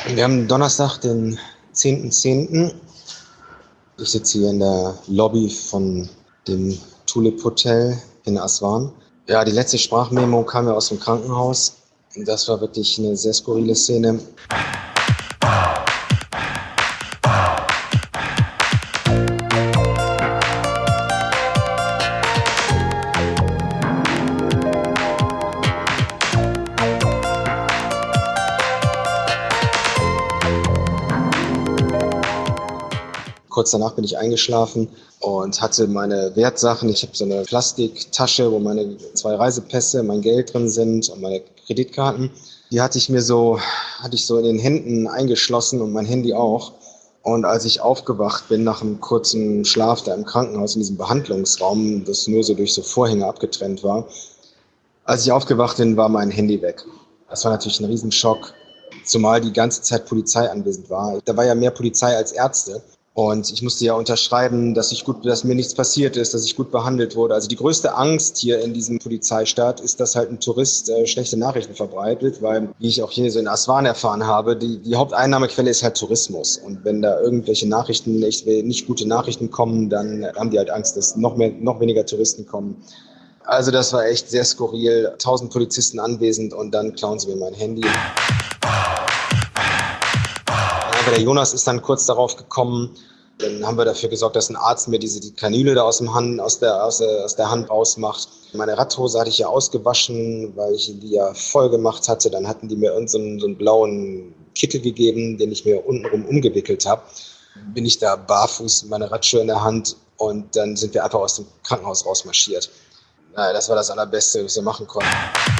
Wir haben Donnerstag, den 10.10. Ich sitze hier in der Lobby von dem Tulip Hotel in Aswan. Ja, die letzte Sprachmemo kam ja aus dem Krankenhaus. Das war wirklich eine sehr skurrile Szene. Kurz danach bin ich eingeschlafen und hatte meine Wertsachen. Ich habe so eine Plastiktasche, wo meine 2 Reisepässe, mein Geld drin sind und meine Kreditkarten. Die hatte ich so in den Händen eingeschlossen und mein Handy auch. Und als ich aufgewacht bin nach einem kurzen Schlaf da im Krankenhaus in diesem Behandlungsraum, das nur so durch so Vorhänge abgetrennt war, als ich aufgewacht bin, war mein Handy weg. Das war natürlich ein Riesenschock, zumal die ganze Zeit Polizei anwesend war. Da war ja mehr Polizei als Ärzte. Und ich musste ja unterschreiben, dass mir nichts passiert ist, dass ich gut behandelt wurde. Also die größte Angst hier in diesem Polizeistaat ist, dass halt ein Tourist schlechte Nachrichten verbreitet, weil, wie ich auch hier so in Aswan erfahren habe, die Haupteinnahmequelle ist halt Tourismus. Und wenn da irgendwelche Nachrichten, nicht gute Nachrichten kommen, dann haben die halt Angst, dass noch weniger Touristen kommen. Also das war echt sehr skurril. 1000 Polizisten anwesend und dann klauen sie mir mein Handy. Der Jonas ist dann kurz darauf gekommen. Dann haben wir dafür gesorgt, dass ein Arzt mir die Kanüle da aus der Hand rausmacht. Meine Radhose hatte ich ja ausgewaschen, weil ich die ja voll gemacht hatte. Dann hatten die mir so einen blauen Kittel gegeben, den ich mir untenrum umgewickelt habe. Bin ich da barfuß, meine Radschuhe in der Hand und dann sind wir einfach aus dem Krankenhaus rausmarschiert. Naja, das war das Allerbeste, was wir machen konnten.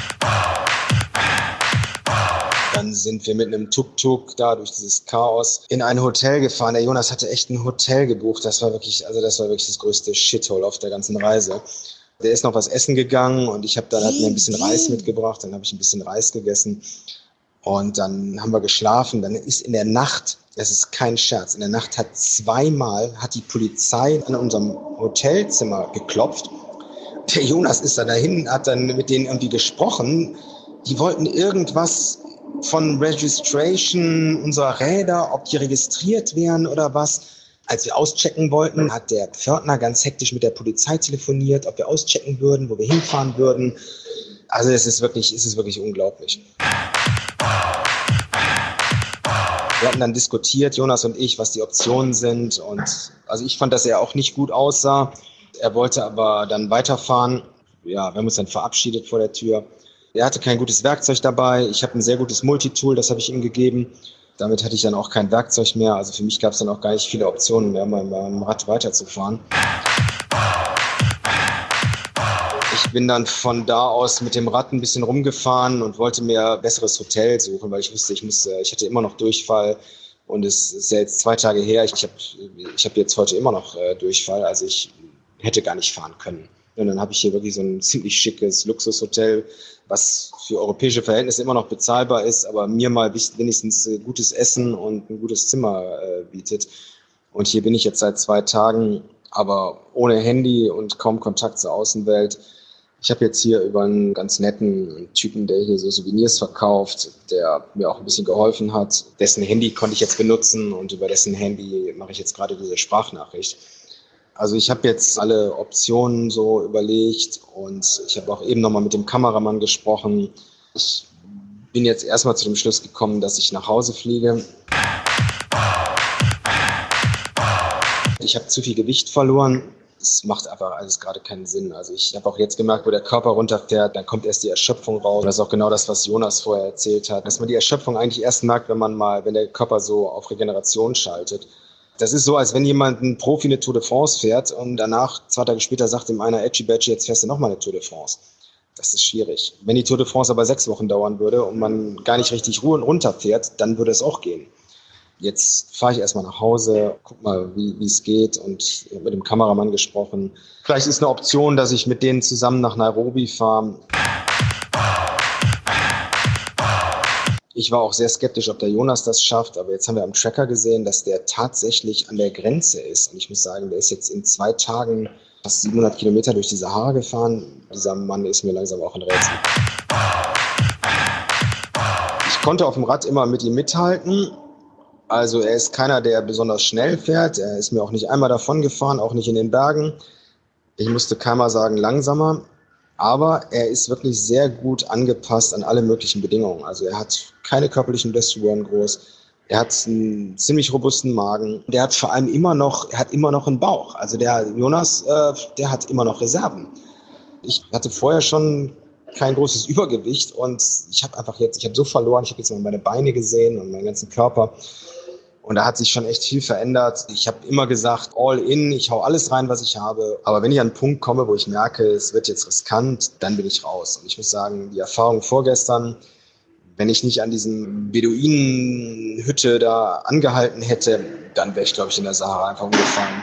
Dann sind wir mit einem Tuk-Tuk da durch dieses Chaos in ein Hotel gefahren. Der Jonas hatte echt ein Hotel gebucht. Das war wirklich das größte Shithole auf der ganzen Reise. Der ist noch was essen gegangen und hat mir ein bisschen Reis mitgebracht. Dann habe ich ein bisschen Reis gegessen und dann haben wir geschlafen. Dann ist in der Nacht, das ist kein Scherz, in der Nacht hat die Polizei an unserem Hotelzimmer geklopft. Der Jonas ist dann dahin, hat dann mit denen irgendwie gesprochen. Die wollten irgendwas von Registration unserer Räder, ob die registriert wären oder was. Als wir auschecken wollten, hat der Pförtner ganz hektisch mit der Polizei telefoniert, ob wir auschecken würden, wo wir hinfahren würden. Also es ist wirklich unglaublich. Wir hatten dann diskutiert, Jonas und ich, was die Optionen sind. Und also ich fand, dass er auch nicht gut aussah. Er wollte aber dann weiterfahren. Ja, wir haben uns dann verabschiedet vor der Tür. Er hatte kein gutes Werkzeug dabei. Ich habe ein sehr gutes Multitool, das habe ich ihm gegeben. Damit hatte ich dann auch kein Werkzeug mehr. Also für mich gab es dann auch gar nicht viele Optionen mehr, mit dem Rad weiterzufahren. Ich bin dann von da aus mit dem Rad ein bisschen rumgefahren und wollte mir ein besseres Hotel suchen, weil ich wusste, ich hatte immer noch Durchfall. Und es ist ja jetzt 2 Tage her. Ich hab jetzt heute immer noch Durchfall. Also ich hätte gar nicht fahren können. Und dann habe ich hier wirklich so ein ziemlich schickes Luxushotel, was für europäische Verhältnisse immer noch bezahlbar ist, aber mir mal wenigstens gutes Essen und ein gutes Zimmer bietet. Und hier bin ich jetzt seit 2 Tagen, aber ohne Handy und kaum Kontakt zur Außenwelt. Ich habe jetzt hier über einen ganz netten Typen, der hier so Souvenirs verkauft, der mir auch ein bisschen geholfen hat. Dessen Handy konnte ich jetzt benutzen und über dessen Handy mache ich jetzt gerade diese Sprachnachricht. Also ich habe jetzt alle Optionen so überlegt und ich habe auch eben nochmal mit dem Kameramann gesprochen. Ich bin jetzt erstmal zu dem Schluss gekommen, dass ich nach Hause fliege. Ich habe zu viel Gewicht verloren. Es macht einfach alles gerade keinen Sinn. Also ich habe auch jetzt gemerkt, wo der Körper runterfährt, dann kommt erst die Erschöpfung raus. Das ist auch genau das, was Jonas vorher erzählt hat. Dass man die Erschöpfung eigentlich erst merkt, wenn der Körper so auf Regeneration schaltet. Das ist so, als wenn jemand ein Profi eine Tour de France fährt und danach, 2 Tage später, sagt ihm einer, Edgy-Badgy, jetzt fährst du nochmal eine Tour de France. Das ist schwierig. Wenn die Tour de France aber 6 Wochen dauern würde und man gar nicht richtig runterfährt, dann würde es auch gehen. Jetzt fahre ich erstmal nach Hause, guck mal, wie es geht und ich habe mit dem Kameramann gesprochen. Vielleicht ist eine Option, dass ich mit denen zusammen nach Nairobi fahre. Ich war auch sehr skeptisch, ob der Jonas das schafft, aber jetzt haben wir am Tracker gesehen, dass der tatsächlich an der Grenze ist. Und ich muss sagen, der ist jetzt in 2 Tagen fast 700 Kilometer durch die Sahara gefahren. Dieser Mann ist mir langsam auch ein Rätsel. Ich Ich konnte auf dem Rad immer mit ihm mithalten. Also er ist keiner, der besonders schnell fährt. Er ist mir auch nicht einmal davon gefahren, auch nicht in den Bergen. Ich musste keinmal sagen langsamer. Aber er ist wirklich sehr gut angepasst an alle möglichen Bedingungen. Also er hat keine körperlichen Blessuren groß. Er hat einen ziemlich robusten Magen. Der hat vor allem immer noch einen Bauch. Also der Jonas, der hat immer noch Reserven. Ich hatte vorher schon kein großes Übergewicht und ich habe so verloren. Ich habe jetzt mal meine Beine gesehen und meinen ganzen Körper. Und da hat sich schon echt viel verändert. Ich habe immer gesagt, all in, ich hau alles rein, was ich habe. Aber wenn ich an einen Punkt komme, wo ich merke, es wird jetzt riskant, dann bin ich raus. Und ich muss sagen, die Erfahrung vorgestern, wenn ich nicht an diesem Beduinenhütte da angehalten hätte, dann wäre ich, glaube ich, in der Sahara einfach umgefallen.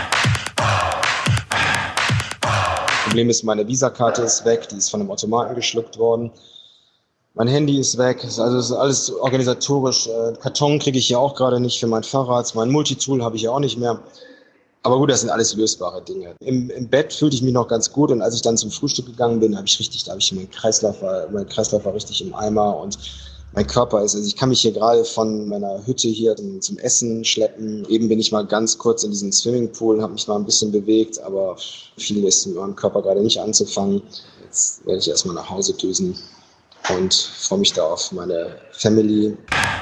Das Problem ist, meine Visakarte ist weg, die ist von einem Automaten geschluckt worden. Mein Handy ist weg, also es ist alles organisatorisch. Karton kriege ich ja auch gerade nicht für mein Fahrrad. Mein Multitool habe ich ja auch nicht mehr. Aber gut, das sind alles lösbare Dinge. Im Bett fühlte ich mich noch ganz gut und als ich dann zum Frühstück gegangen bin, mein Kreislauf war richtig im Eimer und mein Körper ist, also ich kann mich hier gerade von meiner Hütte hier zum Essen schleppen. Eben bin ich mal ganz kurz in diesen Swimmingpool, habe mich mal ein bisschen bewegt, aber viel ist mit meinem Körper gerade nicht anzufangen. Jetzt werde ich erstmal nach Hause düsen und freue mich da auf meine Family.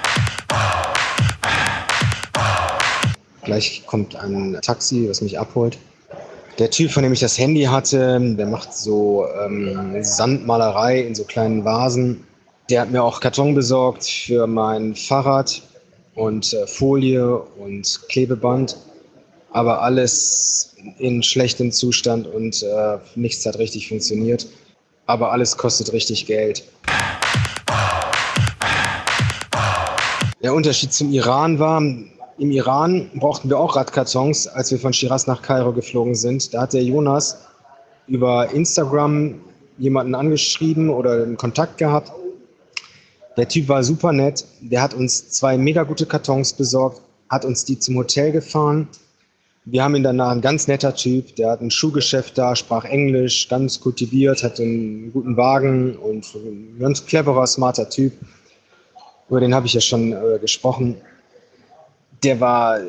Gleich kommt ein Taxi, was mich abholt. Der Typ, von dem ich das Handy hatte, der macht so Sandmalerei in so kleinen Vasen. Der hat mir auch Karton besorgt für mein Fahrrad und Folie und Klebeband. Aber alles in schlechtem Zustand und nichts hat richtig funktioniert. Aber alles kostet richtig Geld. Der Unterschied zum Iran war, im Iran brauchten wir auch Radkartons, als wir von Schiraz nach Kairo geflogen sind. Da hat der Jonas über Instagram jemanden angeschrieben oder einen Kontakt gehabt. Der Typ war super nett. Der hat uns 2 mega gute Kartons besorgt, hat uns die zum Hotel gefahren. Wir haben ihn danach, ein ganz netter Typ, der hat ein Schuhgeschäft da, sprach Englisch, ganz kultiviert, hatte einen guten Wagen und ein ganz cleverer, smarter Typ. Über den habe ich ja schon gesprochen. Der war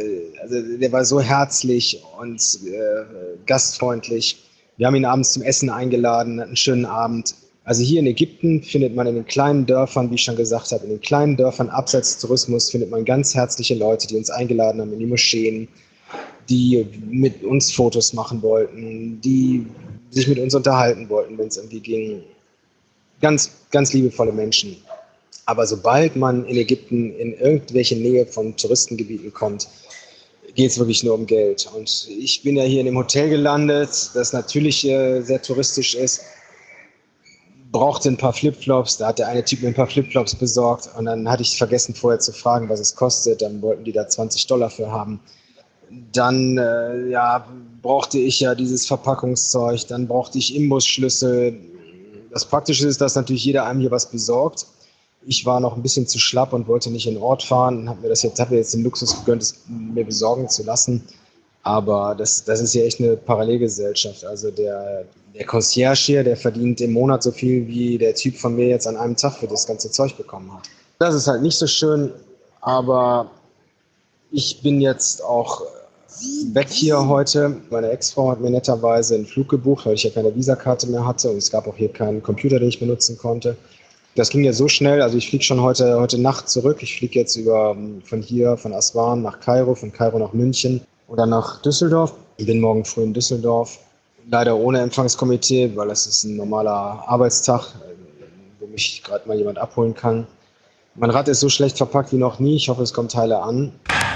so herzlich und gastfreundlich. Wir haben ihn abends zum Essen eingeladen, hatten einen schönen Abend. Also hier in Ägypten findet man in den kleinen Dörfern, wie ich schon gesagt habe, in den kleinen Dörfern abseits des Tourismus findet man ganz herzliche Leute, die uns eingeladen haben in die Moscheen, die mit uns Fotos machen wollten, die sich mit uns unterhalten wollten, wenn es irgendwie ging. Ganz, ganz liebevolle Menschen. Aber sobald man in Ägypten in irgendwelche Nähe von Touristengebieten kommt, geht es wirklich nur um Geld. Und ich bin ja hier in dem Hotel gelandet, das natürlich sehr touristisch ist, brauchte ein paar Flipflops, da hat der eine Typ mir ein paar Flipflops besorgt und dann hatte ich vergessen vorher zu fragen, was es kostet, dann wollten die da $20 für haben. Dann brauchte ich ja dieses Verpackungszeug, dann brauchte ich Imbusschlüssel. Das Praktische ist, dass natürlich jeder einem hier was besorgt. Ich war noch ein bisschen zu schlapp und wollte nicht in den Ort fahren und habe mir jetzt den Luxus gegönnt, es mir besorgen zu lassen. Aber das ist ja echt eine Parallelgesellschaft. Also der Concierge hier, der verdient im Monat so viel, wie der Typ von mir jetzt an einem Tag für das ganze Zeug bekommen hat. Das ist halt nicht so schön, aber ich bin jetzt auch weg hier heute. Meine Ex-Frau hat mir netterweise einen Flug gebucht, weil ich ja keine Visakarte mehr hatte und es gab auch hier keinen Computer, den ich benutzen konnte. Das ging ja so schnell, also ich fliege schon heute Nacht zurück. Ich fliege jetzt von Aswan nach Kairo, von Kairo nach München und dann nach Düsseldorf. Ich bin morgen früh in Düsseldorf. Leider ohne Empfangskomitee, weil das ist ein normaler Arbeitstag, wo mich gerade mal jemand abholen kann. Mein Rad ist so schlecht verpackt wie noch nie. Ich hoffe, es kommen Teile an.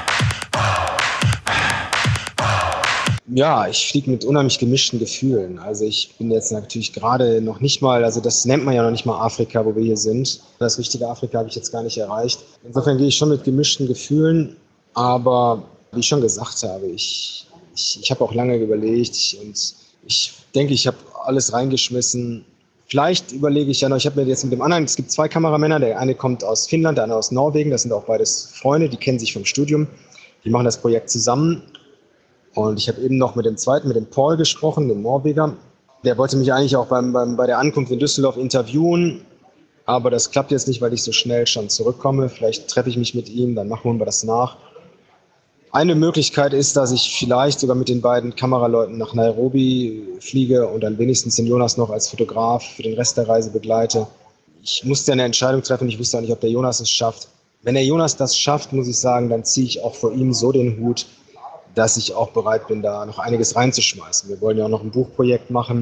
Ja, ich fliege mit unheimlich gemischten Gefühlen. Also ich bin jetzt natürlich gerade noch nicht mal, also das nennt man ja noch nicht mal Afrika, wo wir hier sind. Das richtige Afrika habe ich jetzt gar nicht erreicht. Insofern gehe ich schon mit gemischten Gefühlen, aber wie ich schon gesagt habe, ich habe auch lange überlegt und ich denke, ich habe alles reingeschmissen. Vielleicht überlege ich ja noch, ich habe mir jetzt mit dem anderen, es gibt 2 Kameramänner, der eine kommt aus Finnland, der andere aus Norwegen, das sind auch beides Freunde, die kennen sich vom Studium, die machen das Projekt zusammen. Und ich habe eben noch mit dem zweiten, mit dem Paul gesprochen, dem Norweger. Der wollte mich eigentlich auch bei der Ankunft in Düsseldorf interviewen. Aber das klappt jetzt nicht, weil ich so schnell schon zurückkomme. Vielleicht treffe ich mich mit ihm, dann holen wir das nach. Eine Möglichkeit ist, dass ich vielleicht sogar mit den beiden Kameraleuten nach Nairobi fliege und dann wenigstens den Jonas noch als Fotograf für den Rest der Reise begleite. Ich musste eine Entscheidung treffen. Ich wusste auch nicht, ob der Jonas es schafft. Wenn der Jonas das schafft, muss ich sagen, dann ziehe ich auch vor ihm so den Hut, dass ich auch bereit bin, da noch einiges reinzuschmeißen. Wir wollen ja auch noch ein Buchprojekt machen.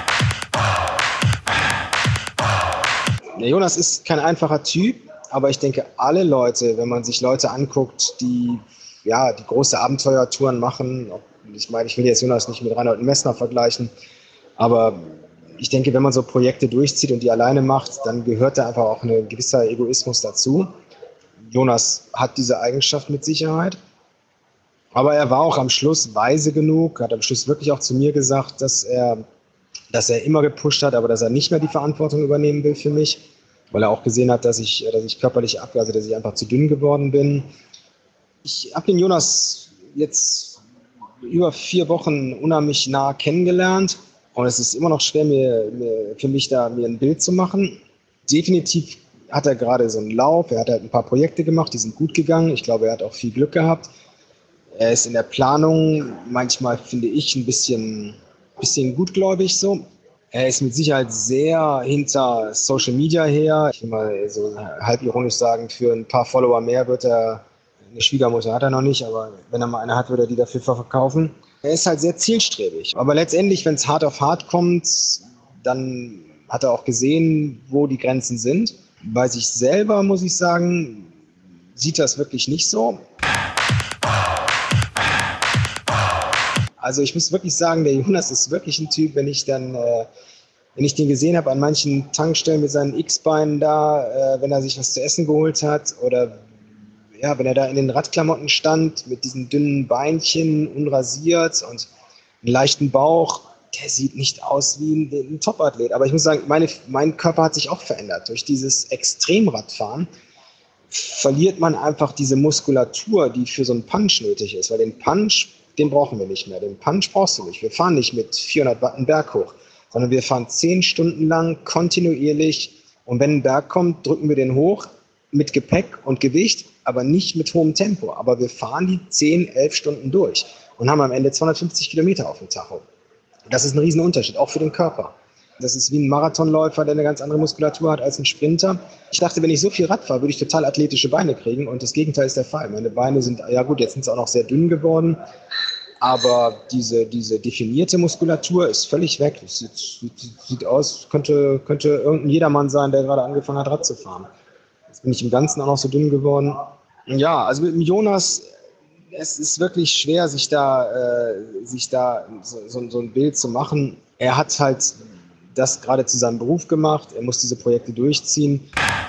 Der Jonas ist kein einfacher Typ, aber ich denke, alle Leute, wenn man sich Leute anguckt, die große Abenteuertouren machen, ich meine, ich will jetzt Jonas nicht mit Reinhold Messner vergleichen, aber ich denke, wenn man so Projekte durchzieht und die alleine macht, dann gehört da einfach auch ein gewisser Egoismus dazu. Jonas hat diese Eigenschaft mit Sicherheit, aber er war auch am Schluss weise genug, hat am Schluss wirklich auch zu mir gesagt, dass er immer gepusht hat, aber dass er nicht mehr die Verantwortung übernehmen will für mich, weil er auch gesehen hat, dass ich körperlich dass ich einfach zu dünn geworden bin. Ich habe den Jonas jetzt über 4 Wochen unheimlich nah kennengelernt und es ist immer noch schwer, für mich da mir ein Bild zu machen. Definitiv hat er gerade so einen Lauf, er hat halt ein paar Projekte gemacht, die sind gut gegangen. Ich glaube, er hat auch viel Glück gehabt. Er ist in der Planung manchmal, finde ich, ein bisschen gutgläubig so. Er ist mit Sicherheit sehr hinter Social Media her. Ich will mal so halb ironisch sagen, für ein paar Follower mehr wird er, eine Schwiegermutter hat er noch nicht, aber wenn er mal eine hat, würde er die dafür verkaufen. Er ist halt sehr zielstrebig. Aber letztendlich, wenn es hart auf hart kommt, dann hat er auch gesehen, wo die Grenzen sind. Bei sich selber, muss ich sagen, sieht das wirklich nicht so. Also ich muss wirklich sagen, der Jonas ist wirklich ein Typ, wenn ich den gesehen habe an manchen Tankstellen mit seinen X-Beinen da, wenn er sich was zu essen geholt hat oder ja, wenn er da in den Radklamotten stand mit diesen dünnen Beinchen, unrasiert und einen leichten Bauch, der sieht nicht aus wie ein Top-Athlet. Aber ich muss sagen, mein Körper hat sich auch verändert. Durch dieses Extremradfahren verliert man einfach diese Muskulatur, die für so einen Punch nötig ist. Weil den Punch, den brauchen wir nicht mehr. Den Punch brauchst du nicht. Wir fahren nicht mit 400 Watt einen Berg hoch, sondern wir fahren 10 Stunden lang kontinuierlich. Und wenn ein Berg kommt, drücken wir den hoch mit Gepäck und Gewicht, aber nicht mit hohem Tempo. Aber wir fahren die 10, 11 Stunden durch und haben am Ende 250 Kilometer auf dem Tacho. Das ist ein Riesenunterschied, auch für den Körper. Das ist wie ein Marathonläufer, der eine ganz andere Muskulatur hat als ein Sprinter. Ich dachte, wenn ich so viel Rad fahre, würde ich total athletische Beine kriegen und das Gegenteil ist der Fall. Meine Beine sind, ja gut, jetzt sind sie auch noch sehr dünn geworden, aber diese definierte Muskulatur ist völlig weg. Das sieht aus, könnte irgendein Jedermann sein, der gerade angefangen hat, Rad zu fahren. Jetzt bin ich im Ganzen auch noch so dünn geworden. Ja, also mit dem Jonas, es ist wirklich schwer, sich da so ein Bild zu machen. Er hat halt das gerade zu seinem Beruf gemacht. Er muss diese Projekte durchziehen.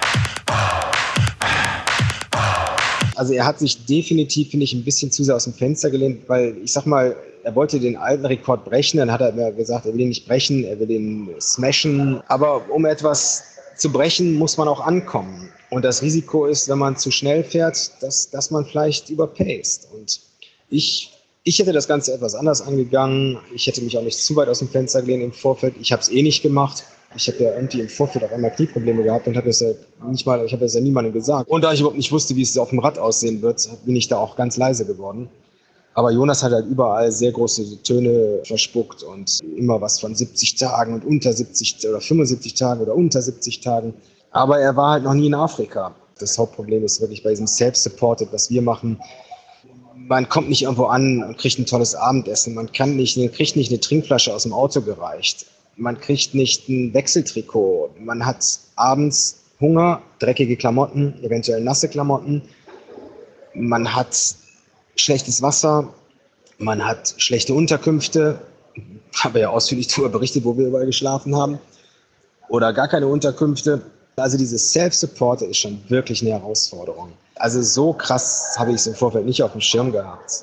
Also er hat sich definitiv, finde ich, ein bisschen zu sehr aus dem Fenster gelehnt, weil ich sag mal, er wollte den alten Rekord brechen. Dann hat er mir gesagt, er will ihn nicht brechen, er will ihn smashen. Aber um etwas zu brechen, muss man auch ankommen. Und das Risiko ist, wenn man zu schnell fährt, dass man vielleicht überpaced. Und ich hätte das Ganze etwas anders angegangen. Ich hätte mich auch nicht zu weit aus dem Fenster gelehnt im Vorfeld. Ich habe es eh nicht gemacht. Ich habe ja irgendwie im Vorfeld auch einmal Knieprobleme gehabt und habe das ja niemandem gesagt. Und da ich überhaupt nicht wusste, wie es auf dem Rad aussehen wird, bin ich da auch ganz leise geworden. Aber Jonas hat halt überall sehr große Töne verspuckt und immer was von 70 Tagen und unter 70 oder 75 Tagen oder unter 70 Tagen. Aber er war halt noch nie in Afrika. Das Hauptproblem ist wirklich bei diesem Self-Supported, was wir machen. Man kommt nicht irgendwo an und kriegt ein tolles Abendessen. Man kriegt nicht eine Trinkflasche aus dem Auto gereicht. Man kriegt nicht ein Wechseltrikot. Man hat abends Hunger, dreckige Klamotten, eventuell nasse Klamotten. Man hat schlechtes Wasser. Man hat schlechte Unterkünfte. Habe ja ausführlich darüber berichtet, wo wir überall geschlafen haben. Oder gar keine Unterkünfte. Also dieses Self-Support ist schon wirklich eine Herausforderung. Also so krass habe ich es im Vorfeld nicht auf dem Schirm gehabt.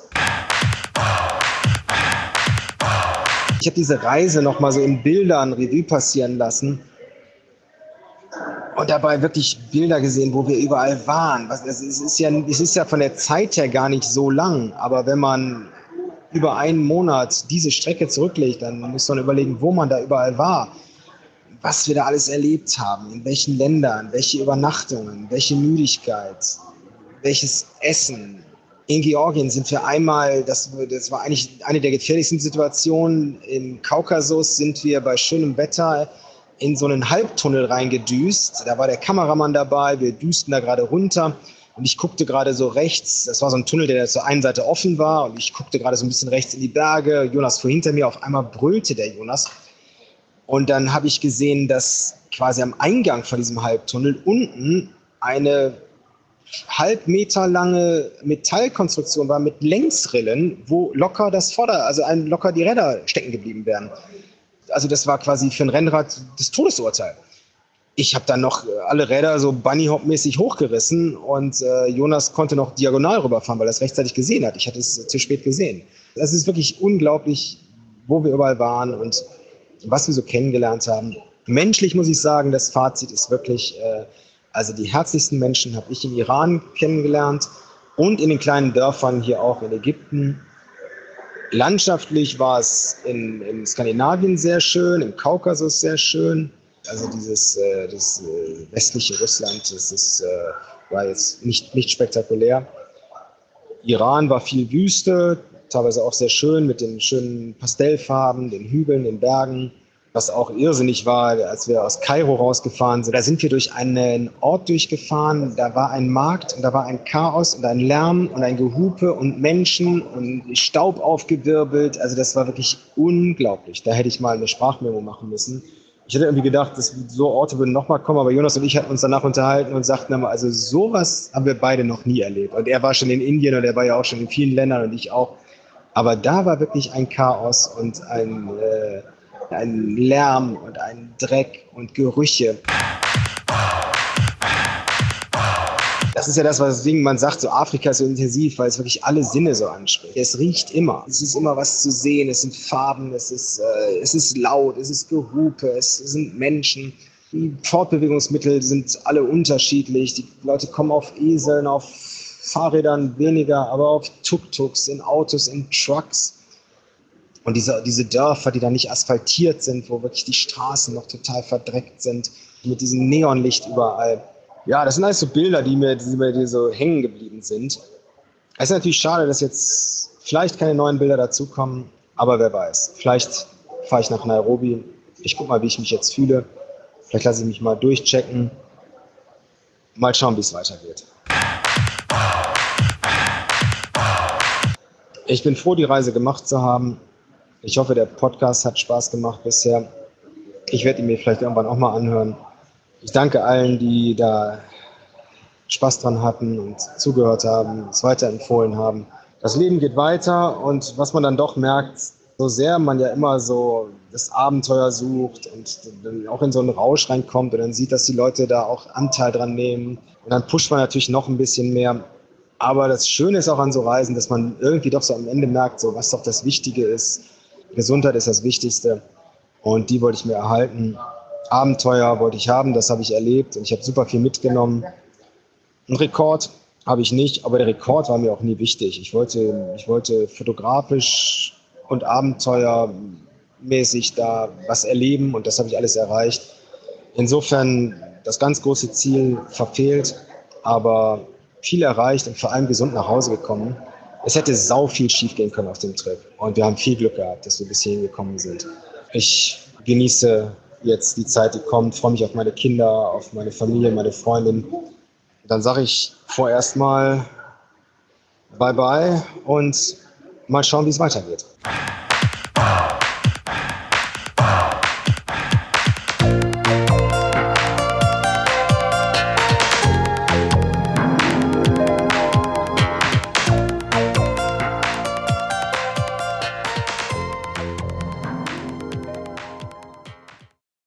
Ich habe diese Reise nochmal so in Bildern Revue passieren lassen und dabei wirklich Bilder gesehen, wo wir überall waren. Es ist ja von der Zeit her gar nicht so lang, aber wenn man über einen Monat diese Strecke zurücklegt, dann muss man überlegen, wo man da überall war. was wir da alles erlebt haben, in welchen Ländern, welche Übernachtungen, welche Müdigkeit, welches Essen. In Georgien sind wir einmal, das war eigentlich eine der gefährlichsten Situationen, im Kaukasus sind wir bei schönem Wetter in so einen Halbtunnel reingedüst. Da war der Kameramann dabei, wir düsten da gerade runter und ich guckte gerade so rechts, das war so ein Tunnel, der zur einen Seite offen war und ich guckte gerade so ein bisschen rechts in die Berge, Jonas fuhr hinter mir, auf einmal brüllte der Jonas und dann habe ich gesehen, dass quasi am Eingang von diesem Halbtunnel unten eine halbmeter lange Metallkonstruktion war mit Längsrillen, wo locker locker die Räder stecken geblieben wären. Also das war quasi für ein Rennrad das Todesurteil. Ich habe dann noch alle Räder so Bunny-Hop-mäßig hochgerissen und Jonas konnte noch diagonal rüberfahren, weil er es rechtzeitig gesehen hat. Ich hatte es zu spät gesehen. Es ist wirklich unglaublich, wo wir überall waren und was wir so kennengelernt haben. Menschlich muss ich sagen, das Fazit ist wirklich, also die herzlichsten Menschen habe ich im Iran kennengelernt und in den kleinen Dörfern hier auch in Ägypten. Landschaftlich war es in Skandinavien sehr schön, im Kaukasus sehr schön. Also das westliche Russland, war jetzt nicht spektakulär. Iran war viel Wüste, teilweise auch sehr schön mit den schönen Pastellfarben, den Hügeln, den Bergen. Was auch irrsinnig war, als wir aus Kairo rausgefahren sind. Da sind wir durch einen Ort durchgefahren, da war ein Markt und da war ein Chaos und ein Lärm und ein Gehupe und Menschen und Staub aufgewirbelt. Also das war wirklich unglaublich. Da hätte ich mal eine Sprachmemo machen müssen. Ich hätte irgendwie gedacht, dass so Orte würden nochmal kommen, aber Jonas und ich hatten uns danach unterhalten und sagten immer, also sowas haben wir beide noch nie erlebt. Und er war schon in Indien und er war ja auch schon in vielen Ländern und ich auch. Aber da war wirklich ein Chaos und ein Lärm und ein Dreck und Gerüche. Das ist ja das, weswegen man sagt, so Afrika ist so intensiv, weil es wirklich alle Sinne so anspricht. Es riecht immer. Es ist immer was zu sehen. Es sind Farben, es ist laut, es ist Gehupe, es sind Menschen. Die Fortbewegungsmittel sind alle unterschiedlich. Die Leute kommen auf Eseln, auf Fahrrädern weniger, aber auf Tuk-Tuks, in Autos, in Trucks. Und diese Dörfer, die da nicht asphaltiert sind, wo wirklich die Straßen noch total verdreckt sind, mit diesem Neonlicht überall. Ja, das sind alles so Bilder, die mir so hängen geblieben sind. Es ist natürlich schade, dass jetzt vielleicht keine neuen Bilder dazukommen, aber wer weiß. Vielleicht fahre ich nach Nairobi. Ich gucke mal, wie ich mich jetzt fühle. Vielleicht lasse ich mich mal durchchecken. Mal schauen, wie es weitergeht. Ich bin froh, die Reise gemacht zu haben. Ich hoffe, der Podcast hat Spaß gemacht bisher. Ich werde ihn mir vielleicht irgendwann auch mal anhören. Ich danke allen, die da Spaß dran hatten und zugehört haben, es weiterempfohlen haben. Das Leben geht weiter und was man dann doch merkt, so sehr man ja immer so das Abenteuer sucht und dann auch in so einen Rausch reinkommt und dann sieht, dass die Leute da auch Anteil dran nehmen und dann pusht man natürlich noch ein bisschen mehr. Aber das Schöne ist auch an so Reisen, dass man irgendwie doch so am Ende merkt, so was doch das Wichtige ist. Gesundheit ist das Wichtigste und die wollte ich mir erhalten. Abenteuer wollte ich haben, das habe ich erlebt und ich habe super viel mitgenommen. Einen Rekord habe ich nicht, aber der Rekord war mir auch nie wichtig. Ich wollte fotografisch und abenteuermäßig da was erleben und das habe ich alles erreicht. Insofern das ganz große Ziel verfehlt, aber viel erreicht und vor allem gesund nach Hause gekommen. Es hätte sau viel schief gehen können auf dem Trip. Und wir haben viel Glück gehabt, dass wir bis hierhin gekommen sind. Ich genieße jetzt die Zeit, die kommt, freue mich auf meine Kinder, auf meine Familie, meine Freundin. Dann sage ich vorerst mal Bye-bye und mal schauen, wie es weitergeht.